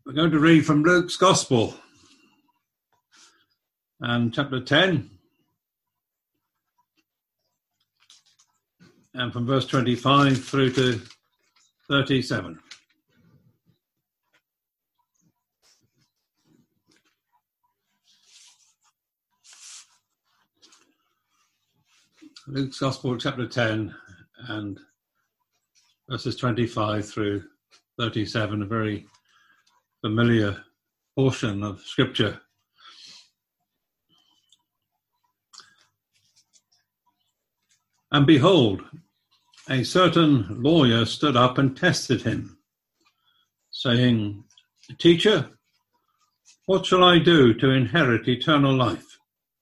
We're going to read from Luke's Gospel and chapter 10 and from verse 25 through to 37. Luke's Gospel, chapter 10 and verses 25 through 37, a very familiar portion of Scripture. And behold, a certain lawyer stood up and tested him, saying, Teacher, what shall I do to inherit eternal life?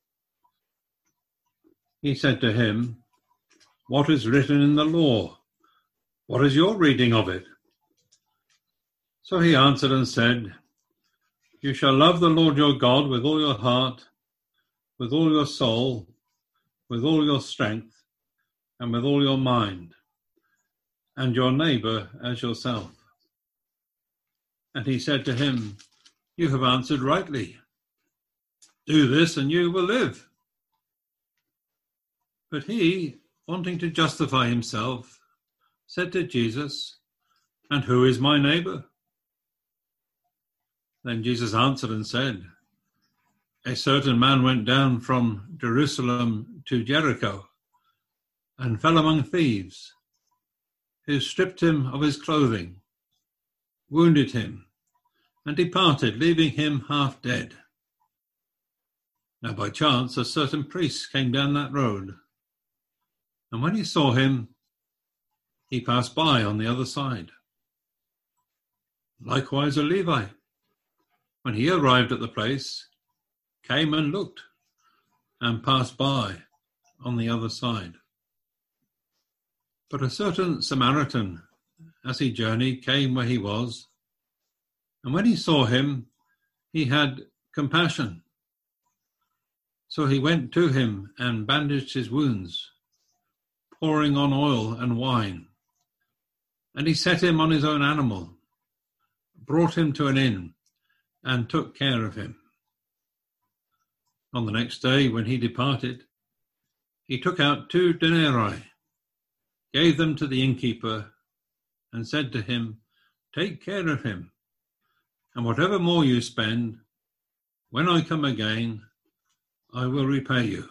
He said to him, What is written in the law? What is your reading of it? So he answered and said, You shall love the Lord your God with all your heart, with all your soul, with all your strength, and with all your mind, and your neighbor as yourself. And he said to him, You have answered rightly. Do this and you will live. But he, wanting to justify himself, said to Jesus, And who is my neighbor? Then Jesus answered and said, A certain man went down from Jerusalem to Jericho and fell among thieves, who stripped him of his clothing, wounded him, and departed, leaving him half dead. Now by chance a certain priest came down that road, and when he saw him, he passed by on the other side. Likewise a Levite, when he arrived at the place, came and looked, and passed by on the other side. But a certain Samaritan, as he journeyed, came where he was, and when he saw him, he had compassion. So he went to him and bandaged his wounds, pouring on oil and wine. And he set him on his own animal, brought him to an inn, and took care of him. On the next day, when he departed, he took out 2 denarii, gave them to the innkeeper, and said to him, Take care of him, and whatever more you spend, when I come again, I will repay you.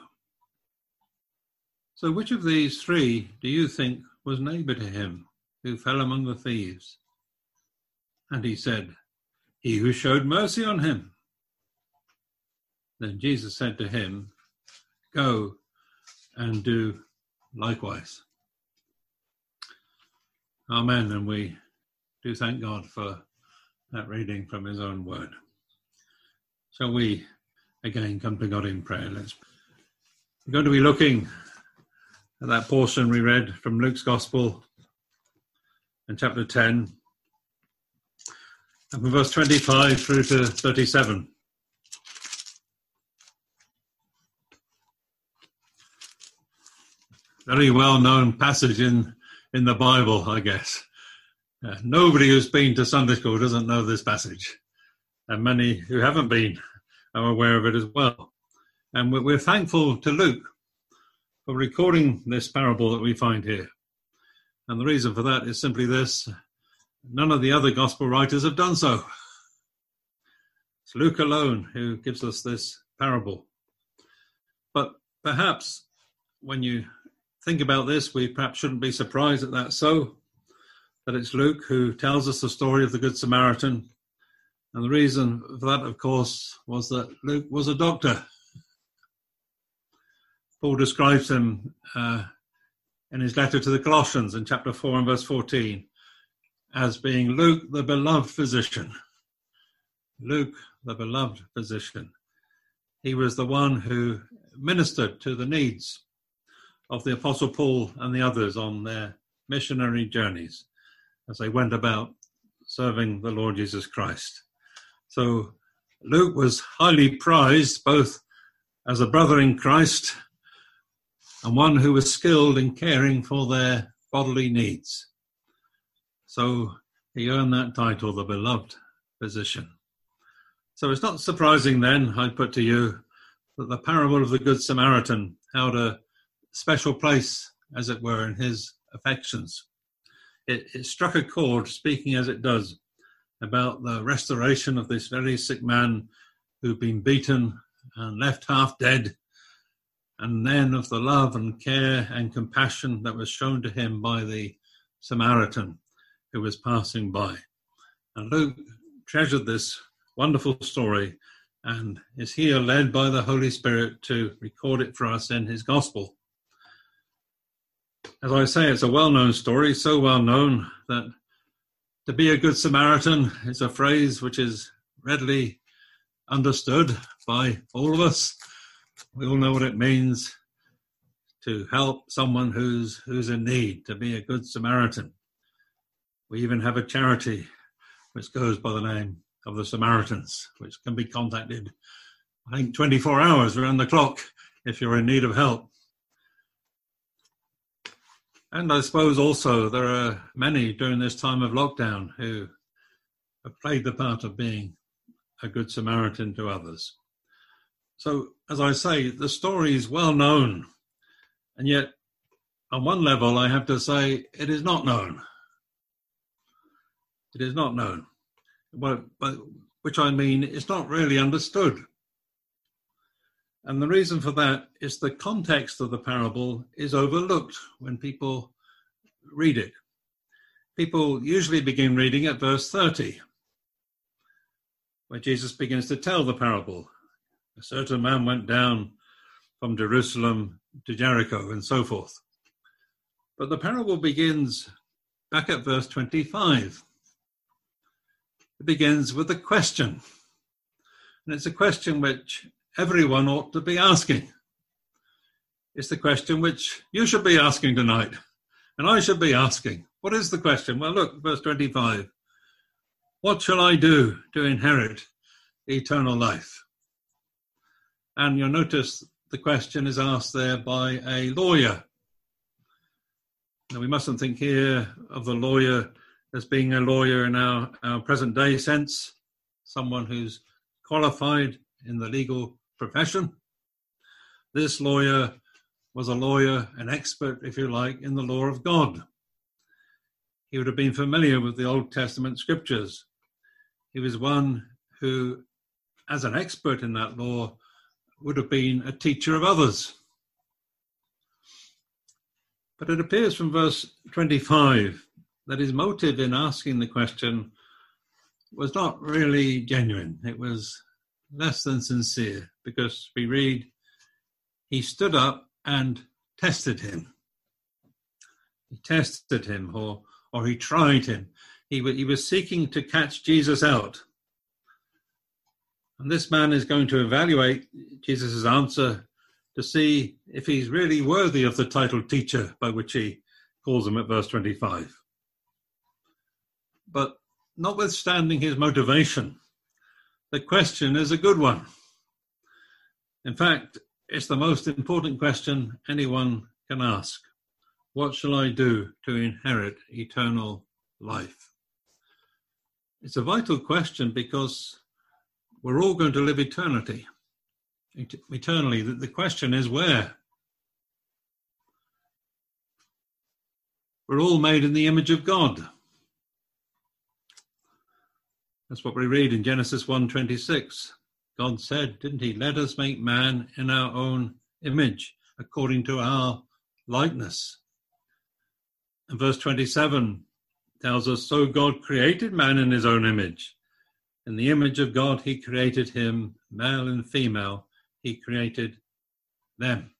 So which of these 3 do you think was neighbor to him who fell among the thieves? And he said, He who showed mercy on him. Then Jesus said to him, Go and do likewise. Amen. And we do thank God for that reading from his own word. Shall we again come to God in prayer? We're going to be looking at that portion we read from Luke's Gospel in chapter 10, and from verse 25 through to 37. Very well-known passage in the Bible, I guess. Nobody who's been to Sunday school doesn't know this passage, and many who haven't been are aware of it as well. And we're thankful to Luke for recording this parable that we find here. And the reason for that is simply this: none of the other gospel writers have done so. It's Luke alone who gives us this parable. But perhaps when you think about this, we perhaps shouldn't be surprised that that's so, that it's Luke who tells us the story of the Good Samaritan. And the reason for that, of course, was that Luke was a doctor. Paul describes him in his letter to the Colossians in chapter 4 and verse 14 as being Luke, the beloved physician. Luke, the beloved physician. He was the one who ministered to the needs of the Apostle Paul and the others on their missionary journeys as they went about serving the Lord Jesus Christ. So Luke was highly prized both as a brother in Christ and one who was skilled in caring for their bodily needs. So he earned that title, the beloved position. So it's not surprising then, I put to you, that the parable of the Good Samaritan held a special place, as it were, in his affections. It struck a chord, speaking as it does, about the restoration of this very sick man who'd been beaten and left half dead, and then of the love and care and compassion that was shown to him by the Samaritan who was passing by. And Luke treasured this wonderful story and is here led by the Holy Spirit to record it for us in his gospel. As I say, it's a well-known story, so well-known that to be a good Samaritan is a phrase which is readily understood by all of us. We all know what it means to help someone who's in need, to be a good Samaritan. We even have a charity which goes by the name of the Samaritans, which can be contacted, I think, 24 hours around the clock if you're in need of help. And I suppose also there are many during this time of lockdown who have played the part of being a good Samaritan to others. So, as I say, the story is well known, and yet on one level I have to say it is not known. It is not known. By which I mean it's not really understood. And the reason for that is the context of the parable is overlooked when people read it. People usually begin reading at verse 30, where Jesus begins to tell the parable. A certain man went down from Jerusalem to Jericho and so forth. But the parable begins back at verse 25. It begins with a question. And it's a question which everyone ought to be asking. It's the question which you should be asking tonight, and I should be asking. What is the question? Well, look, verse 25. What shall I do to inherit eternal life? And you'll notice the question is asked there by a lawyer. Now, we mustn't think here of the lawyer as being a lawyer in our present day sense, someone who's qualified in the legal profession. This lawyer was a lawyer, an expert, if you like, in the law of God. He would have been familiar with the Old Testament scriptures. He was one who, as an expert in that law, would have been a teacher of others. But it appears from verse 25 that his motive in asking the question was not really genuine. It was less than sincere, because we read, he stood up and tested him. He tested him, or he tried him. He was seeking to catch Jesus out. And this man is going to evaluate Jesus' answer to see if he's really worthy of the title teacher, by which he calls him at verse 25. But notwithstanding his motivation, the question is a good one. In fact, it's the most important question anyone can ask. What shall I do to inherit eternal life? It's a vital question because we're all going to live eternally. The question is where? We're all made in the image of God. That's what we read in Genesis 1:26. God said, didn't he, let us make man in our own image, according to our likeness. And verse 27 tells us, so God created man in his own image. In the image of God, he created him, male and female, he created them.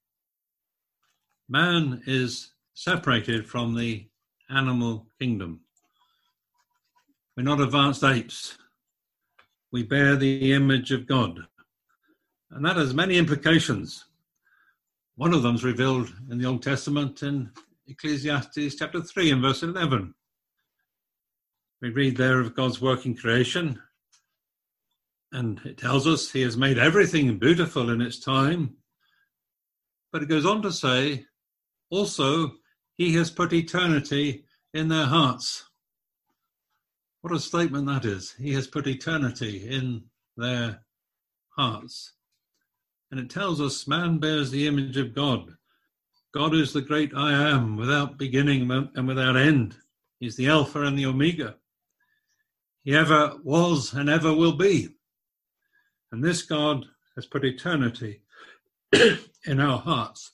Man is separated from the animal kingdom. We're not advanced apes. We bear the image of God. And that has many implications. One of them is revealed in the Old Testament in Ecclesiastes chapter 3 and verse 11. We read there of God's work in creation, and it tells us he has made everything beautiful in its time. But it goes on to say, also, he has put eternity in their hearts. What a statement that is. He has put eternity in their hearts. And it tells us man bears the image of God. God is the great I am, without beginning and without end. He's the Alpha and the Omega. He ever was and ever will be. And this God has put eternity in our hearts.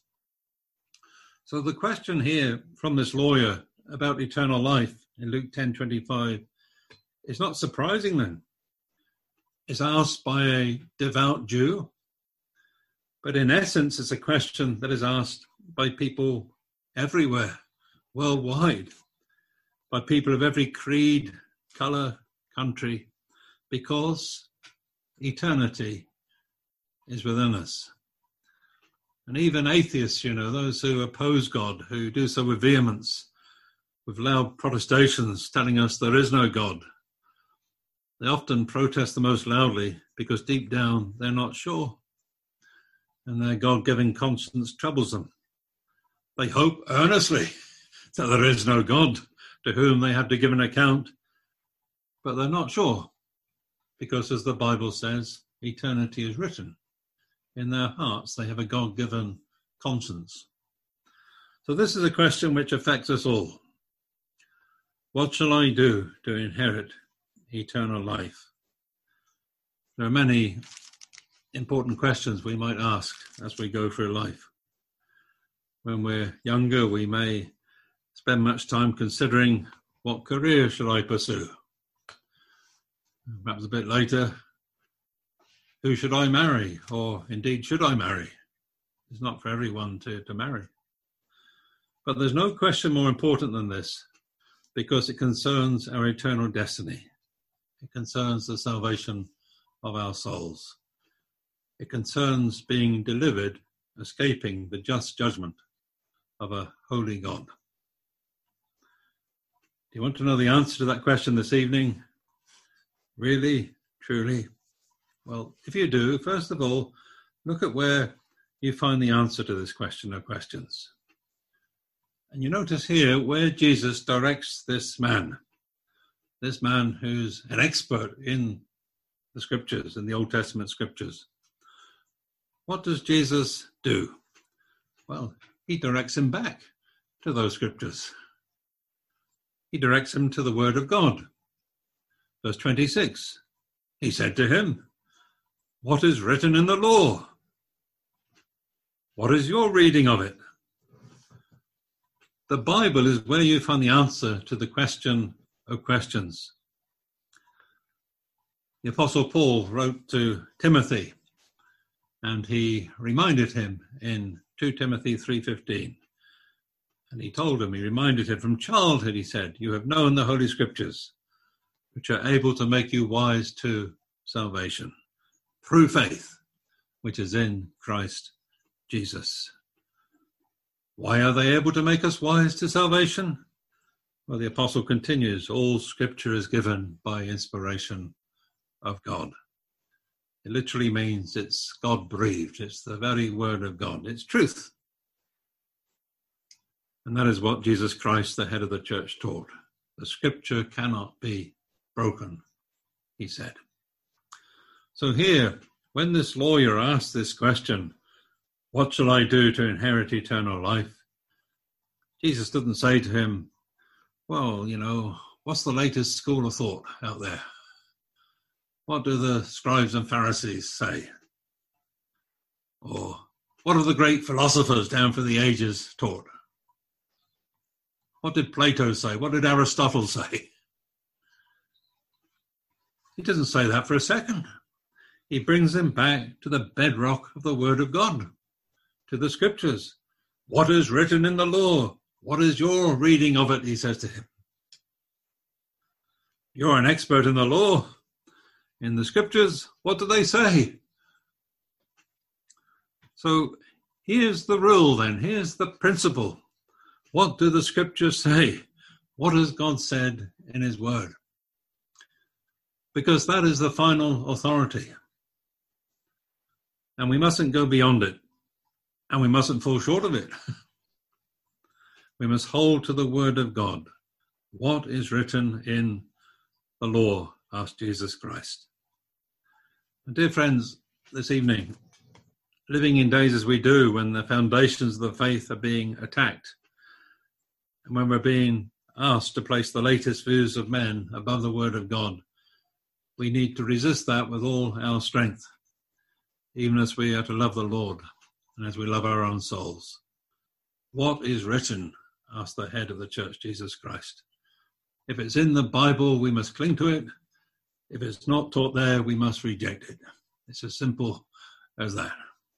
So the question here from this lawyer about eternal life in Luke 10:25 is not surprising then. It's asked by a devout Jew, but in essence it's a question that is asked by people everywhere, worldwide, by people of every creed, colour, country, because eternity is within us. And even atheists, those who oppose God, who do so with vehemence, with loud protestations telling us there is no God, they often protest the most loudly because deep down they're not sure. And their God-given conscience troubles them. They hope earnestly that there is no God to whom they have to give an account, but they're not sure because, as the Bible says, eternity is written in their hearts. They have a God-given conscience. So this is a question which affects us all. What shall I do to inherit eternal life? There are many important questions we might ask as we go through life. When we're younger, we may spend much time considering, what career shall I pursue? Perhaps a bit later, who should I marry? Or indeed, should I marry? It's not for everyone to marry. But there's no question more important than this, because it concerns our eternal destiny. It concerns the salvation of our souls. It concerns being delivered, escaping the just judgment of a holy God. Do you want to know the answer to that question this evening? Really? Truly? Well, if you do, first of all, look at where you find the answer to this question or questions. And you notice here where Jesus directs this man who's an expert in the scriptures, in the Old Testament scriptures. What does Jesus do? Well, he directs him back to those scriptures. He directs him to the word of God. Verse 26, he said to him, what is written in the law? What is your reading of it? The Bible is where you find the answer to the question of questions. The Apostle Paul wrote to Timothy, and he reminded him in 2 Timothy 3:15. And he reminded him, from childhood, he said, you have known the Holy Scriptures, which are able to make you wise to salvation, through faith, which is in Christ Jesus. Why are they able to make us wise to salvation? Well, the apostle continues, all Scripture is given by inspiration of God. It literally means it's God-breathed. It's the very word of God. It's truth. And that is what Jesus Christ, the head of the church, taught. The Scripture cannot be broken, he said. So here, when this lawyer asked this question, what shall I do to inherit eternal life? Jesus didn't say to him, well, what's the latest school of thought out there? What do the scribes and Pharisees say? Or what have the great philosophers down through the ages taught? What did Plato say? What did Aristotle say? He doesn't say that for a second. He brings him back to the bedrock of the Word of God, to the Scriptures. What is written in the law? What is your reading of it? He says to him. You're an expert in the law. In the Scriptures, what do they say? So here's the rule then. Here's the principle. What do the Scriptures say? What has God said in his word? Because that is the final authority. And we mustn't go beyond it. And we mustn't fall short of it. We must hold to the word of God. What is written in the law? Asked Jesus Christ. And dear friends, this evening, living in days as we do, when the foundations of the faith are being attacked, and when we're being asked to place the latest views of men above the word of God, we need to resist that with all our strength, even as we are to love the Lord and as we love our own souls. What is written? Asked the head of the church, Jesus Christ. If it's in the Bible, we must cling to it. If it's not taught there, we must reject it. It's as simple as that.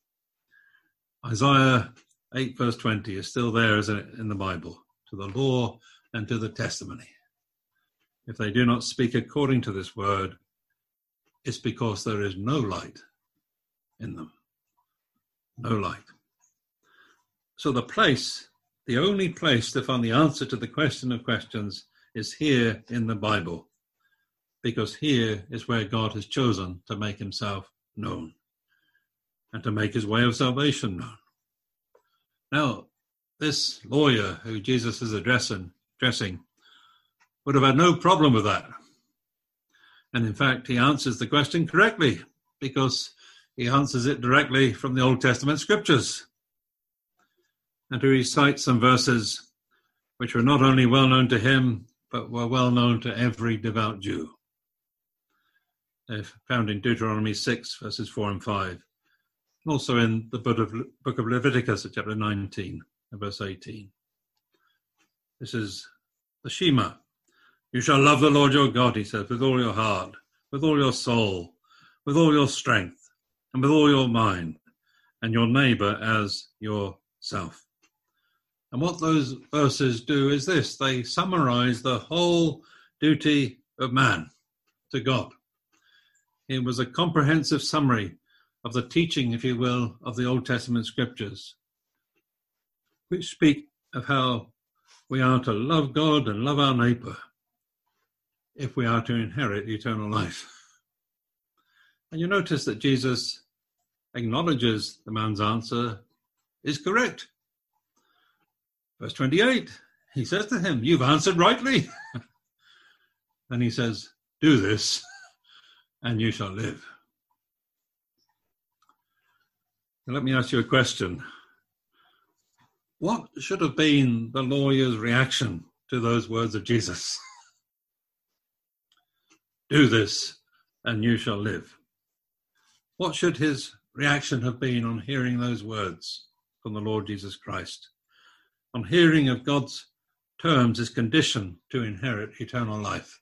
Isaiah 8 verse 20 is still there, isn't it, in the Bible? To the law and to the testimony. If they do not speak according to this word, it's because there is no light in them. No light. So the only place to find the answer to the question of questions is here in the Bible, because here is where God has chosen to make himself known and to make his way of salvation known. Now, this lawyer who Jesus is addressing would have had no problem with that. And in fact, he answers the question correctly, because he answers it directly from the Old Testament scriptures. And to recite some verses which were not only well known to him, but were well known to every devout Jew. They're found in Deuteronomy 6, verses 4 and 5, and also in the book of Leviticus at chapter 19, verse 18. This is the Shema. You shall love the Lord your God, he says, with all your heart, with all your soul, with all your strength, and with all your mind, and your neighbor as yourself. And what those verses do is this: they summarize the whole duty of man to God. It was a comprehensive summary of the teaching, if you will, of the Old Testament scriptures, which speak of how we are to love God and love our neighbor if we are to inherit eternal life. And you notice that Jesus acknowledges the man's answer is correct. Verse 28, he says to him, you've answered rightly. Then he says, do this and you shall live. Now, let me ask you a question. What should have been the lawyer's reaction to those words of Jesus? Do this and you shall live. What should his reaction have been on hearing those words from the Lord Jesus Christ? On hearing of God's terms as condition to inherit eternal life?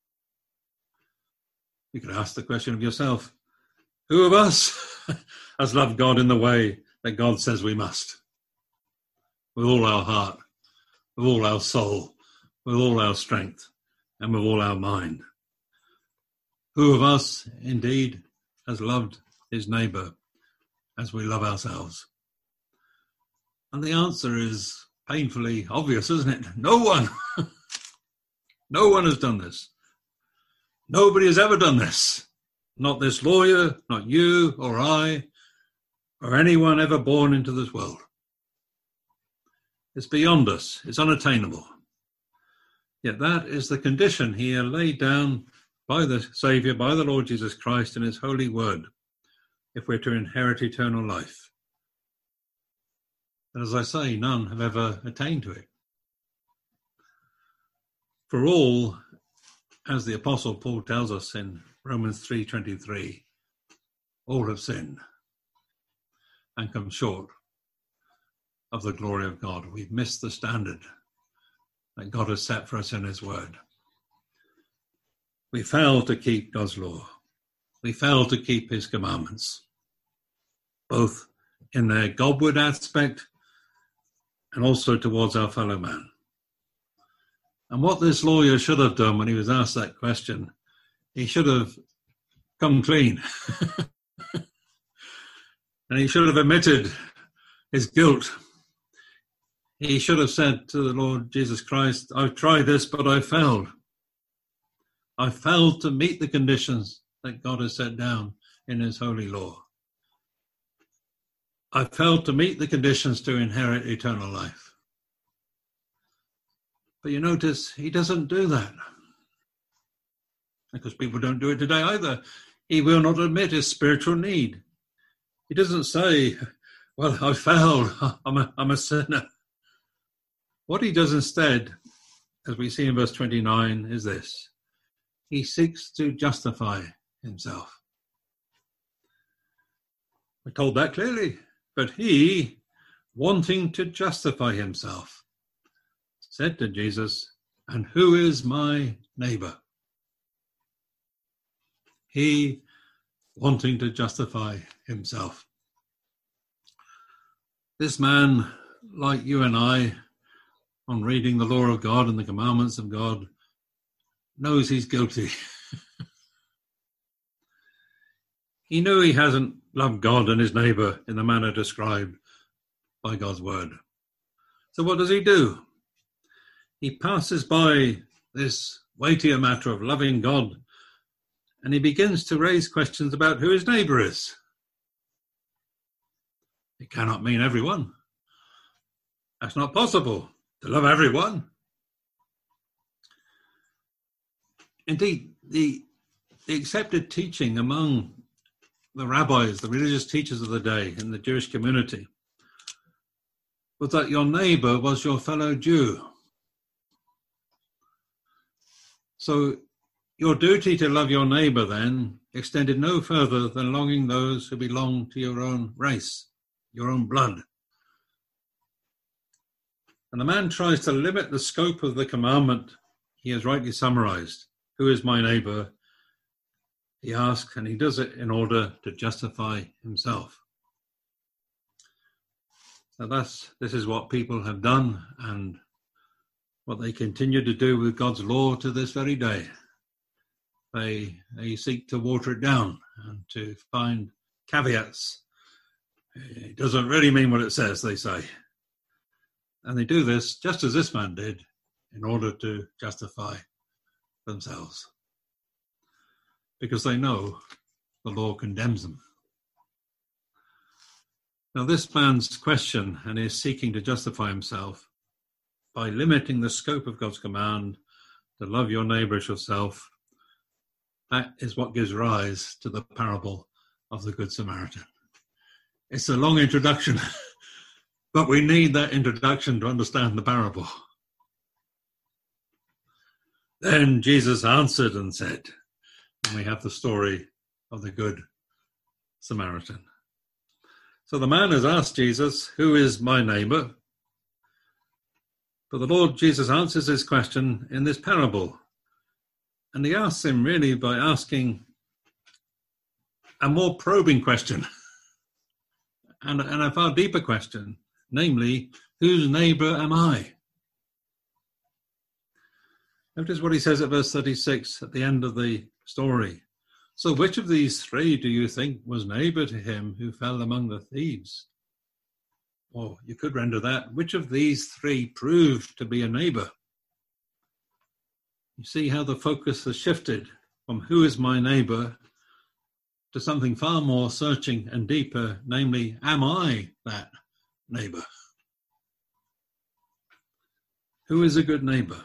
You could ask the question of yourself, who of us has loved God in the way that God says we must? With all our heart, with all our soul, with all our strength, and with all our mind. Who of us, indeed, has loved his neighbor as we love ourselves? And the answer is painfully obvious, isn't it? No one. No one has done this. Nobody has ever done this. Not this lawyer, not you or I, or anyone ever born into this world. It's beyond us. It's unattainable. Yet that is the condition here laid down by the Saviour, by the Lord Jesus Christ in his holy word, if we're to inherit eternal life. And as I say, none have ever attained to it. For all, as the Apostle Paul tells us in Romans 3:23, all have sinned and come short of the glory of God. We've missed the standard that God has set for us in his word. We fail to keep God's law. We fail to keep his commandments, both in their Godward aspect and also towards our fellow man. And what this lawyer should have done when he was asked that question, he should have come clean. And he should have admitted his guilt. He should have said to the Lord Jesus Christ, I've tried this, but I failed. I failed to meet the conditions that God has set down in his holy law. I failed to meet the conditions to inherit eternal life. But you notice he doesn't do that. because people don't do it today either. He will not admit his spiritual need. He doesn't say, well, I failed, I'm a sinner. What he does instead, as we see in verse 29, is this. He seeks to justify himself. We're told that clearly. But he, wanting to justify himself, said to Jesus, and who is my neighbor? He, wanting to justify himself. This man, like you and I, on reading the law of God and the commandments of God, knows he's guilty. He knew he hasn't loved God and his neighbor in the manner described by God's word. So what does he do? He passes by this weightier matter of loving God, and he begins to raise questions about who his neighbor is. It cannot mean everyone. That's not possible, to love everyone. Indeed, the accepted teaching among the rabbis, the religious teachers of the day in the Jewish community, was that your neighbor was your fellow Jew. So your duty to love your neighbor then extended no further than loving those who belong to your own race, your own blood. And the man tries to limit the scope of the commandment he has rightly summarized. Who is my neighbor? He asks, and he does it in order to justify himself. So this is what people have done and what they continue to do with God's law to this very day. They seek to water it down and to find caveats. It doesn't really mean what it says, they say. And they do this, just as this man did, in order to justify themselves. Because they know the law condemns them. Now this man's question, and is seeking to justify himself by limiting the scope of God's command to love your neighbor as yourself, that is what gives rise to the parable of the Good Samaritan. It's a long introduction, but we need that introduction to understand the parable. Then Jesus answered and said, and we have the story of the Good Samaritan. So the man has asked Jesus, who is my neighbor? But the Lord Jesus answers his question in this parable. And he asks him really by asking a more probing question and a far deeper question, namely, whose neighbor am I? Notice what he says at verse 36 at the end of the story. So which of these three do you think was neighbor to him who fell among the thieves? Or you could render that, which of these three proved to be a neighbor? You see how the focus has shifted from who is my neighbor to something far more searching and deeper, namely, am I that neighbor? Who is a good neighbor?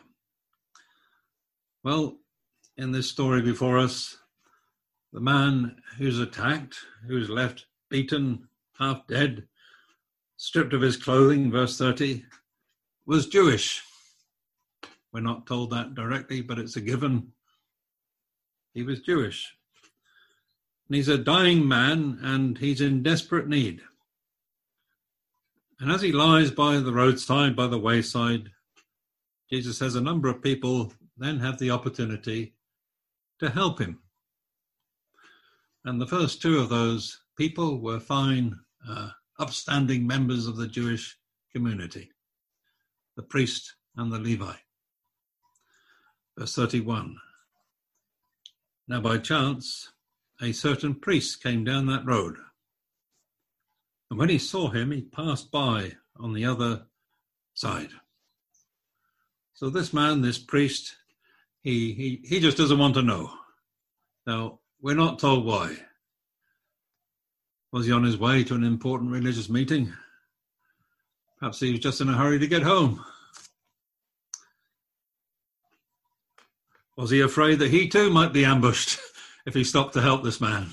Well, in this story before us, the man who's attacked, who's left beaten, half dead, stripped of his clothing, verse 30, was Jewish. We're not told that directly, but it's a given. He was Jewish. And he's a dying man, and he's in desperate need. And as he lies by the roadside, by the wayside, Jesus says a number of people then have the opportunity to help him. And the first two of those people were fine, upstanding members of the Jewish community, the priest and the Levi. Verse 31. Now by chance, a certain priest came down that road. And when he saw him, he passed by on the other side. So this man, this priest, he just doesn't want to know. Now, we're not told why. Was he on his way to an important religious meeting? Perhaps he was just in a hurry to get home. Was he afraid that he too might be ambushed if he stopped to help this man?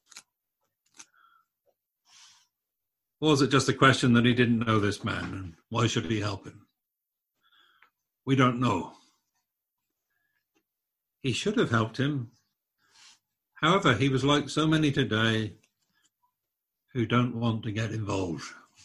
Or was it just a question that he didn't know this man, and why should he help him? We don't know. He should have helped him. However, he was like so many today who don't want to get involved.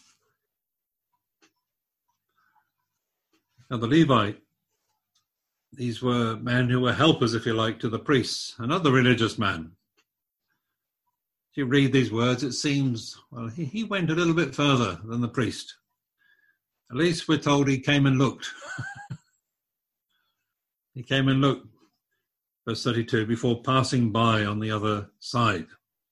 Now, the Levite, these were men who were helpers, if you like, to the priests, another religious man. If you read these words, it seems, well, he went a little bit further than the priest. At least we're told he came and looked. He came and looked, verse 32, before passing by on the other side.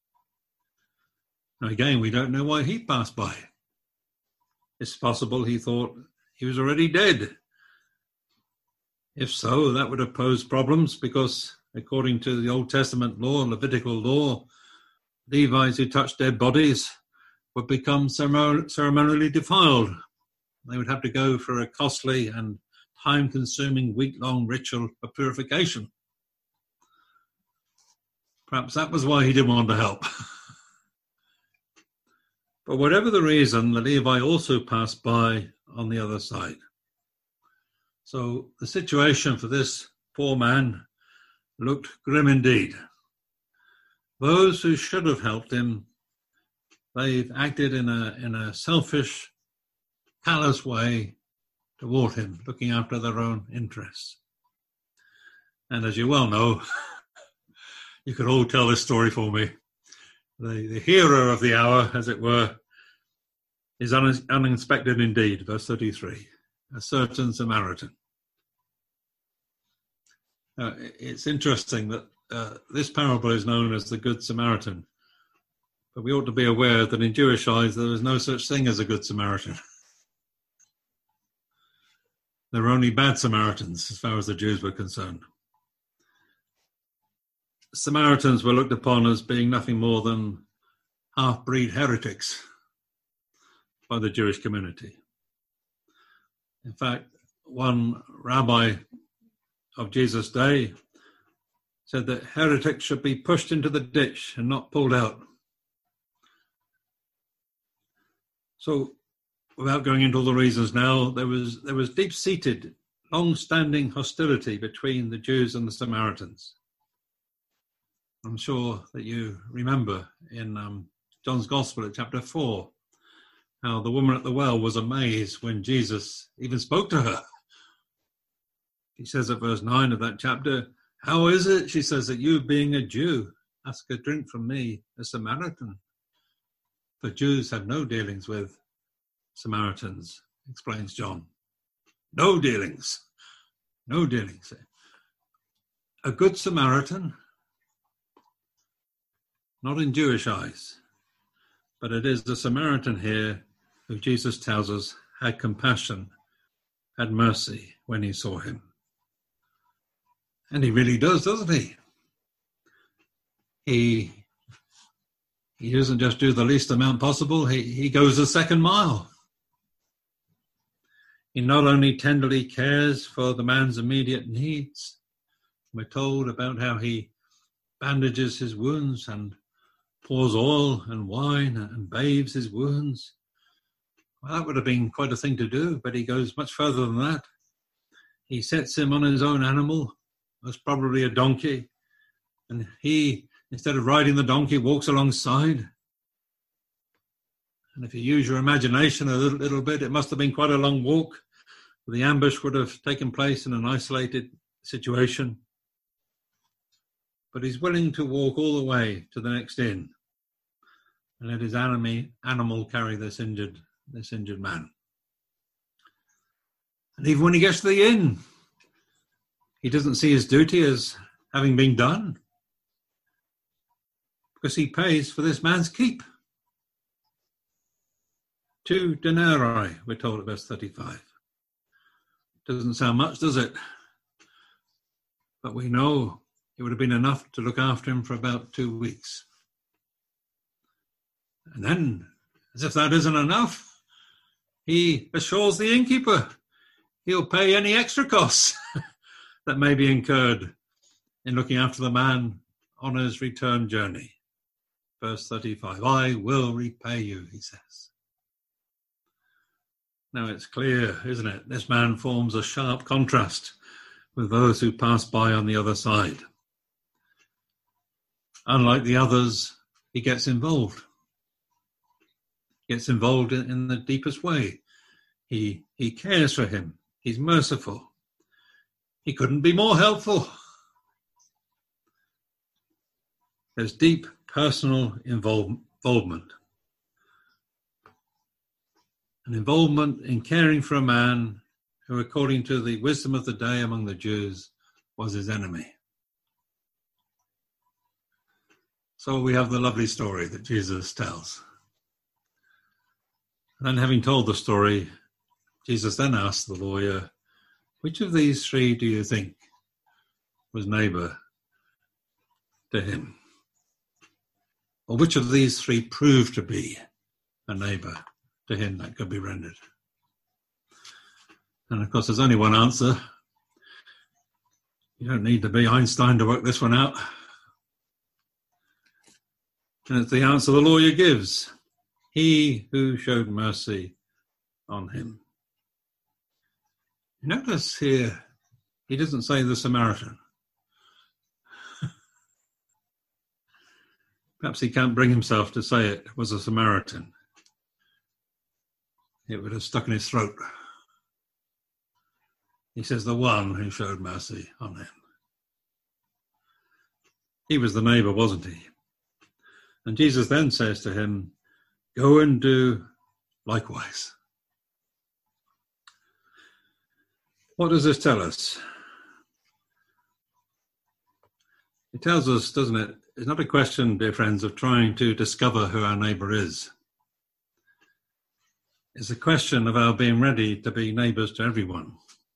Now again, we don't know why he passed by. It's possible he thought he was already dead. If so, that would have posed problems because according to the Old Testament law, Levitical law, Levites who touched dead bodies would become ceremonially defiled. They would have to go for a costly and time-consuming week-long ritual of purification. Perhaps that was why he didn't want to help. But whatever the reason, the Levi also passed by on the other side. So the situation for this poor man looked grim indeed. Those who should have helped him, they've acted in a selfish, callous way toward him, looking after their own interests. And as you well know, you could all tell this story for me. The hero of the hour, as it were, is unexpected indeed, verse 33, a certain Samaritan. It's interesting that this parable is known as the Good Samaritan, but we ought to be aware that in Jewish eyes there is no such thing as a Good Samaritan. There were only bad Samaritans as far as the Jews were concerned. Samaritans were looked upon as being nothing more than half-breed heretics by the Jewish community. In fact, one rabbi of Jesus' day said that heretics should be pushed into the ditch and not pulled out. So, without going into all the reasons now, there was deep-seated, long-standing hostility between the Jews and the Samaritans. I'm sure that you remember in John's Gospel at chapter 4, how the woman at the well was amazed when Jesus even spoke to her. She says at verse 9 of that chapter, "How is it," she says, "that you, being a Jew, ask a drink from me, a Samaritan?" For Jews have no dealings with Samaritans, explains John. No dealings. No dealings. A good Samaritan? Not in Jewish eyes, but it is the Samaritan here who Jesus tells us had compassion, had mercy when he saw him. And he really does, doesn't he? He doesn't just do the least amount possible, he goes the second mile. He not only tenderly cares for the man's immediate needs, we're told about how he bandages his wounds and pours oil and wine and bathes his wounds. Well, that would have been quite a thing to do, but he goes much further than that. He sets him on his own animal, most probably a donkey, and he, instead of riding the donkey, walks alongside. And if you use your imagination a little bit, it must have been quite a long walk. The ambush would have taken place in an isolated situation. But he's willing to walk all the way to the next inn and let his animal carry this injured man. And even when he gets to the inn, he doesn't see his duty as having been done, because he pays for this man's keep. 2 denarii, we're told at verse 35. Doesn't sound much, does it? But we know it would have been enough to look after him for about 2 weeks. And then, as if that isn't enough, he assures the innkeeper he'll pay any extra costs that may be incurred in looking after the man on his return journey. Verse 35, I will repay you, he says. Now it's clear, isn't it? This man forms a sharp contrast with those who pass by on the other side. Unlike the others, he gets involved. Gets involved in the deepest way. He cares for him. He's merciful. He couldn't be more helpful. There's deep personal involvement. An involvement in caring for a man who, according to the wisdom of the day among the Jews, was his enemy. So we have the lovely story that Jesus tells. And then, having told the story, Jesus then asked the lawyer, which of these three do you think was neighbour to him? Or which of these three proved to be a neighbour to him that could be rendered? And of course, there's only one answer. You don't need to be Einstein to work this one out. And it's the answer the lawyer gives. He who showed mercy on him. Notice here, he doesn't say the Samaritan. Perhaps he can't bring himself to say it was a Samaritan. It would have stuck in his throat. He says the one who showed mercy on him. He was the neighbour, wasn't he? And Jesus then says to him, go and do likewise. What does this tell us? It tells us, doesn't it? It's not a question, dear friends, of trying to discover who our neighbour is. It's a question of our being ready to be neighbours to everyone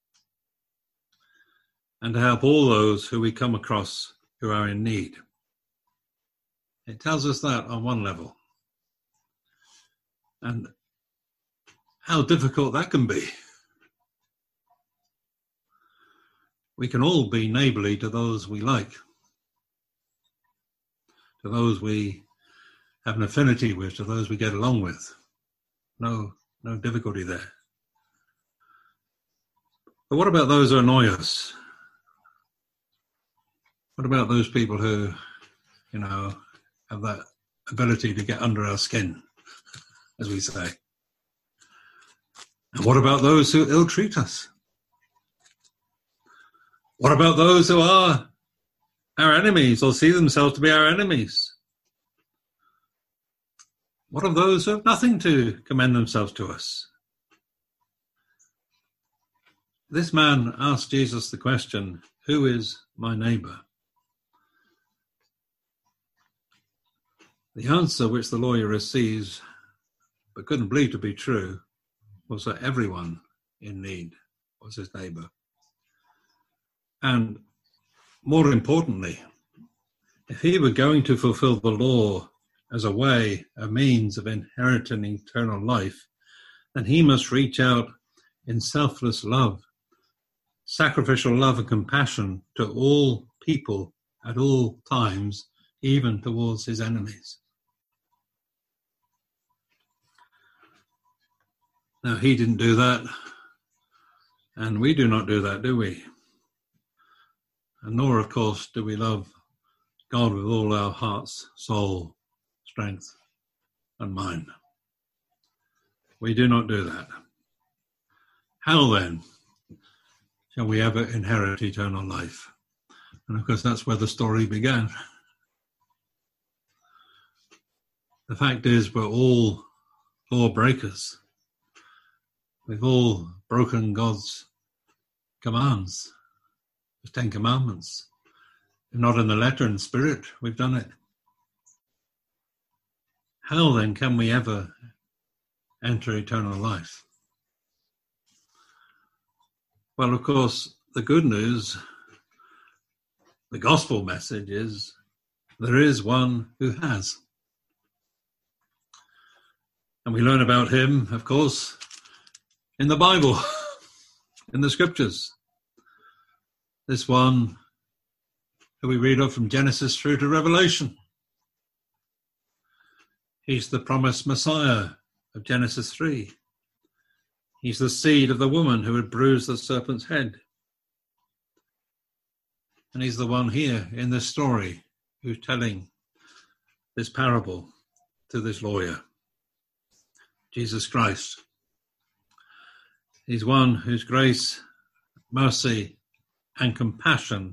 and to help all those who we come across who are in need. It tells us that on one level. And how difficult that can be. We can all be neighbourly to those we like, to those we have an affinity with, to those we get along with. No difficulty there. But what about those who annoy us? What about those people who, have that ability to get under our skin, as we say? And what about those who ill-treat us? What about those who are our enemies or see themselves to be our enemies? What of those who have nothing to commend themselves to us? This man asked Jesus the question, who is my neighbour? The answer which the lawyer receives, but couldn't believe to be true, was that everyone in need was his neighbour. And more importantly, if he were going to fulfill the law as a way, a means of inheriting eternal life, then he must reach out in selfless love, sacrificial love and compassion to all people at all times, even towards his enemies. Now, he didn't do that, and we do not do that, do we? And nor, of course, do we love God with all our hearts, soul, strength, and mind. We do not do that. How then shall we ever inherit eternal life? And of course, that's where the story began. The fact is, we're all lawbreakers. We've all broken God's commands, the 10 Commandments. If not in the letter and spirit, we've done it. How then can we ever enter eternal life? Well, of course, the good news, the gospel message is there is one who has. And we learn about him, of course, in the Bible, in the scriptures. This one who we read of from Genesis through to Revelation. He's the promised Messiah of Genesis 3. He's the seed of the woman who would bruise the serpent's head. And he's the one here in this story who's telling this parable to this lawyer, Jesus Christ. He's one whose grace, mercy, and compassion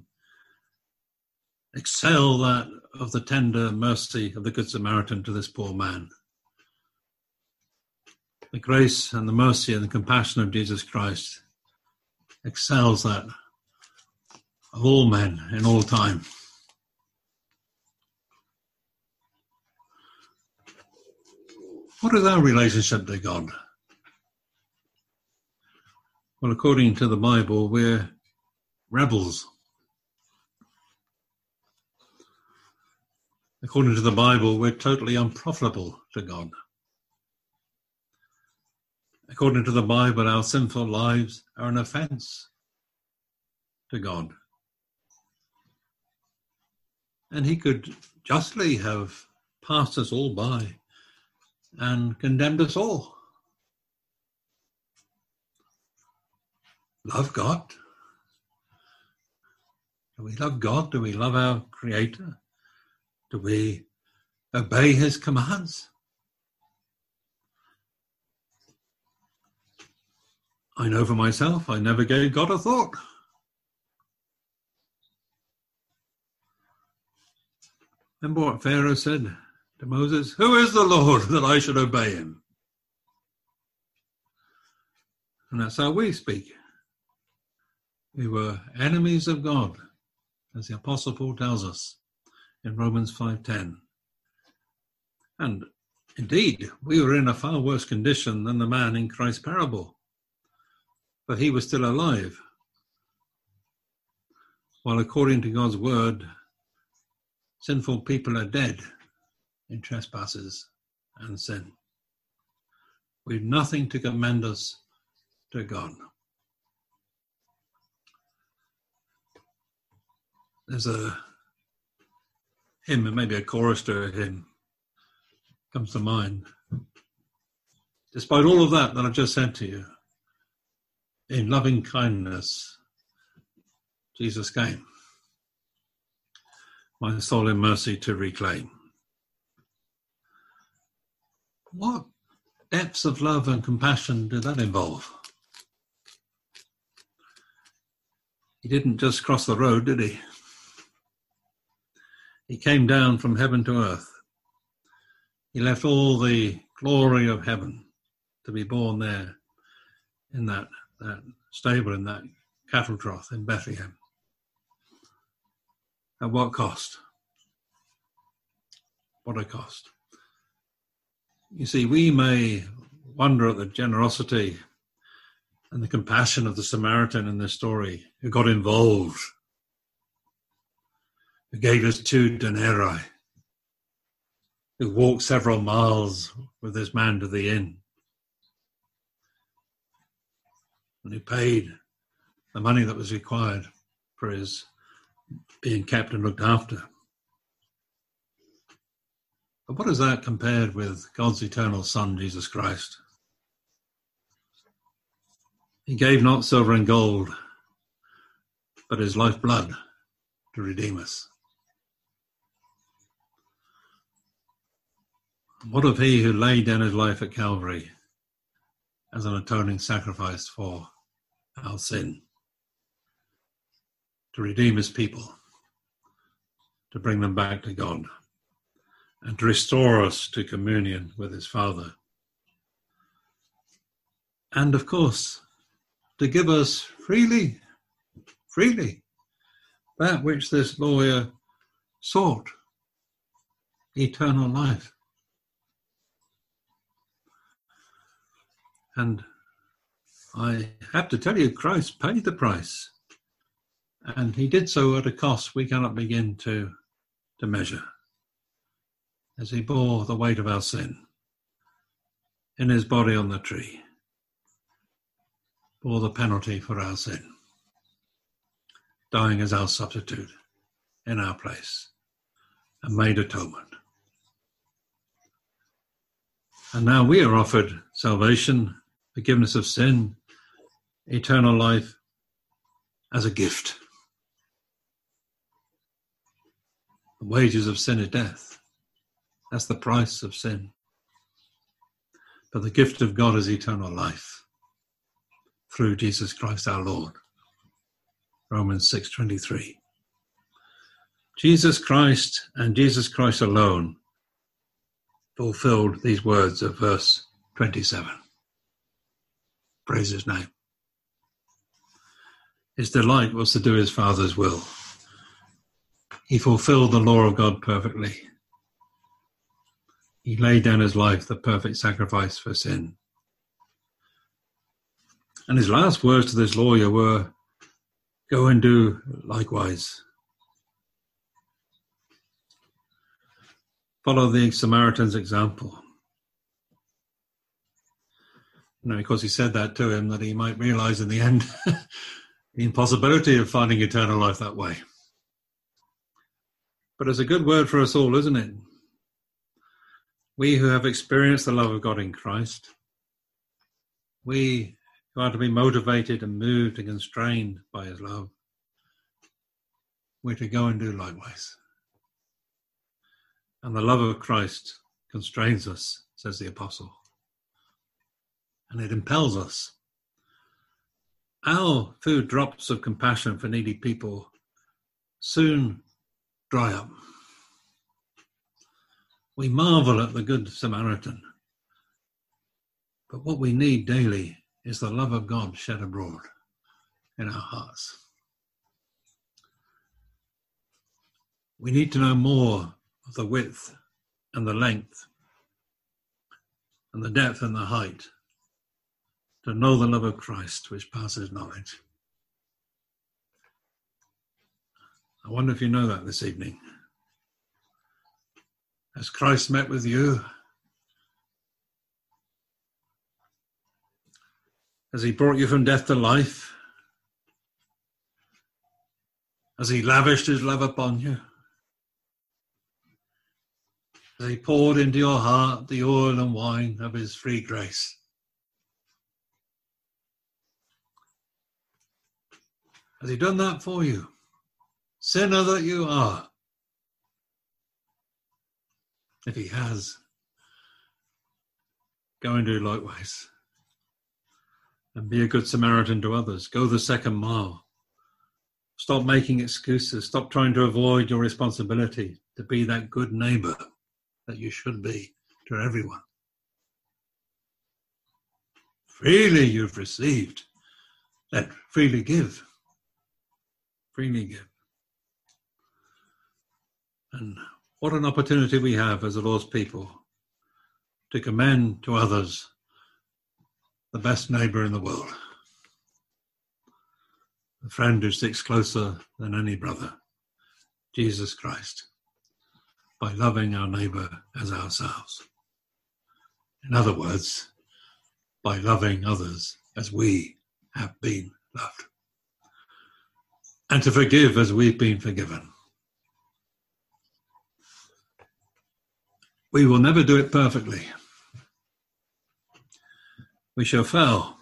excel that of the tender mercy of the Good Samaritan to this poor man. The grace and the mercy and the compassion of Jesus Christ excels that of all men in all time. What is our relationship to God? Well, according to the Bible, we're rebels. According to the Bible, we're totally unprofitable to God. According to the Bible, our sinful lives are an offense to God. And he could justly have passed us all by and condemned us all. Love God? Do we love God? Do we love our Creator? Do we obey his commands? I know for myself, I never gave God a thought. Remember what Pharaoh said to Moses? Who is the Lord that I should obey him? And that's how we speak. We were enemies of God, as the Apostle Paul tells us in Romans 5:10. And indeed, we were in a far worse condition than the man in Christ's parable. But he was still alive. While according to God's word, sinful people are dead in trespasses and sin. We've nothing to commend us to God. There's a hymn, and maybe a chorus to a hymn comes to mind. Despite all of that I've just said to you, in loving kindness, Jesus came, my soul in mercy to reclaim. What depths of love and compassion did that involve? He didn't just cross the road, did he? He came down from heaven to earth. He left all the glory of heaven to be born there in that stable, in that cattle trough in Bethlehem. At what cost? What a cost. You see, we may wonder at the generosity and the compassion of the Samaritan in this story who got involved, who gave us 2 denarii, who walked several miles with this man to the inn, and who paid the money that was required for his being kept and looked after. But what is that compared with God's eternal Son, Jesus Christ? He gave not silver and gold, but his lifeblood to redeem us. What of he who laid down his life at Calvary as an atoning sacrifice for our sin, to redeem his people, to bring them back to God, and to restore us to communion with his Father. And of course, to give us freely, that which this lawyer sought, eternal life. And I have to tell you, Christ paid the price. And he did so at a cost we cannot begin to measure, as he bore the weight of our sin in his body on the tree, bore the penalty for our sin, dying as our substitute, in our place and made atonement. And now we are offered salvation, forgiveness of sin, eternal life as a gift. The wages of sin is death. That's the price of sin. But the gift of God is eternal life through Jesus Christ our Lord. Romans 6:23. Jesus Christ and Jesus Christ alone fulfilled these words of verse 27. Praise his name. His delight was to do his Father's will. He fulfilled the law of God perfectly. He laid down his life, the perfect sacrifice for sin. And his last words to this lawyer were, go and do likewise. Follow the Samaritan's example. Because he said that to him, that he might realize in the end the impossibility of finding eternal life that way. But it's a good word for us all, isn't it? We who have experienced the love of God in Christ, we who are to be motivated and moved and constrained by his love, we're to go and do likewise. And the love of Christ constrains us, says the apostle. And it impels us. Our few drops of compassion for needy people soon dry up. We marvel at the Good Samaritan. But what we need daily is the love of God shed abroad in our hearts. We need to know more of the width and the length and the depth and the height to know the love of Christ which passes knowledge. I wonder if you know that this evening. Has Christ met with you? Has he brought you from death to life? Has he lavished his love upon you? Has he poured into your heart the oil and wine of his free grace? Has he done that for you? Sinner that you are. If he has, go and do likewise. And be a good Samaritan to others. Go the second mile. Stop making excuses. Stop trying to avoid your responsibility to be that good neighbor that you should be to everyone. Freely you've received, let freely give. Freely give. And what an opportunity we have as the Lord's people to commend to others the best neighbor in the world. The friend who sticks closer than any brother, Jesus Christ, by loving our neighbor as ourselves. In other words, by loving others as we have been loved. And to forgive as we've been forgiven. We will never do it perfectly. We shall fail.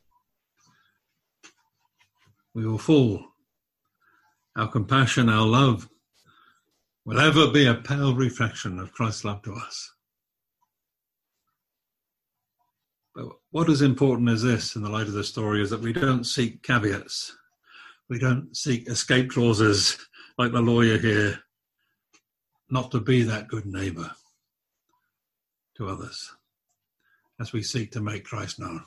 We will fall. Our compassion, our love, will ever be a pale reflection of Christ's love to us. But what is important is this, in the light of the story, is that we don't seek caveats. We don't seek escape clauses like the lawyer here, not to be that good neighbor to others as we seek to make Christ known.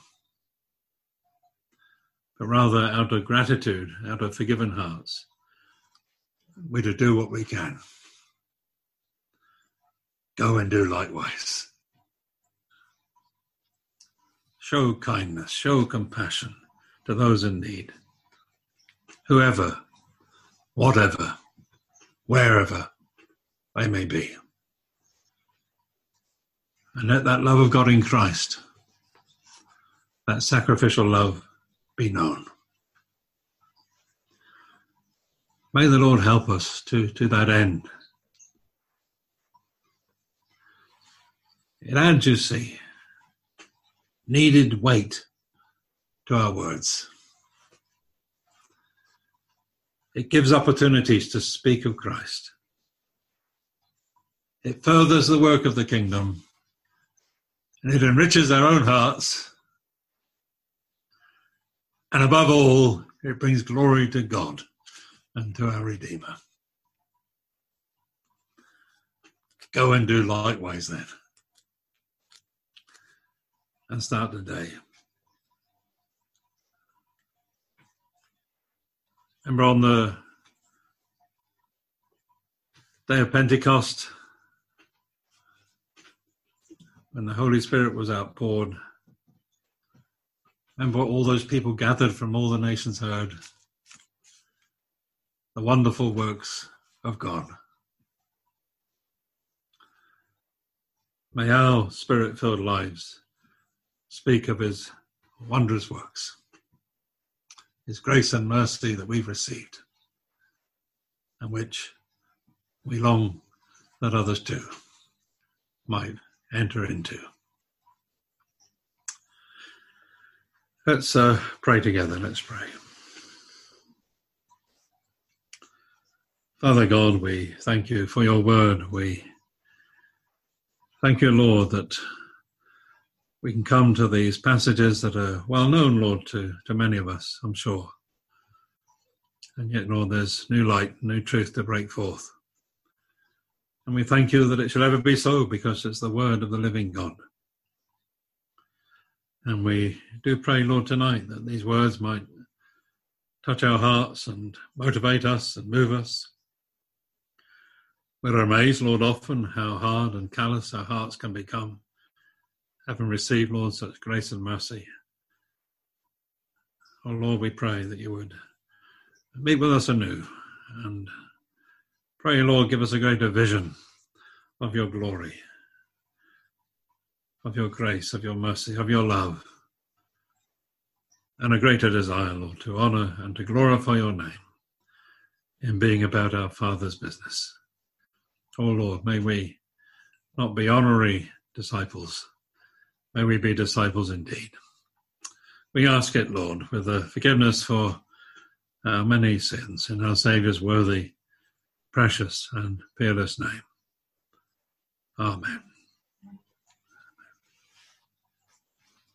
But rather, out of gratitude, out of forgiven hearts, we're to do what we can. Go and do likewise. Show kindness, show compassion to those in need. Whoever, whatever, wherever they may be. And let that love of God in Christ, that sacrificial love, be known. May the Lord help us to that end. It adds, you see, needed weight to our words. It gives opportunities to speak of Christ. It furthers the work of the kingdom, and it enriches our own hearts. And above all, it brings glory to God and to our Redeemer. Go and do likewise then. And start the day. Remember on the day of Pentecost, when the Holy Spirit was outpoured, remember all those people gathered from all the nations heard the wonderful works of God. May our Spirit-filled lives speak of his wondrous works, his grace and mercy that we've received, and which we long that others too might enter into. Let's pray together. Let's pray. Father God, we thank you for your word. We thank you, Lord, that we can come to these passages that are well known, Lord, to many of us, I'm sure. And yet, Lord, there's new light, new truth to break forth. And we thank you that it shall ever be so, because it's the word of the living God. And we do pray, Lord, tonight that these words might touch our hearts and motivate us and move us. We're amazed, Lord, often how hard and callous our hearts can become, having received, Lord, such grace and mercy. Oh, Lord, we pray that you would meet with us anew, and pray, Lord, give us a greater vision of your glory, of your grace, of your mercy, of your love, and a greater desire, Lord, to honour and to glorify your name in being about our Father's business. Oh, Lord, may we not be honorary disciples. May we be disciples indeed. We ask it, Lord, with the forgiveness for our many sins in our Saviour's worthy, precious and peerless name. Amen.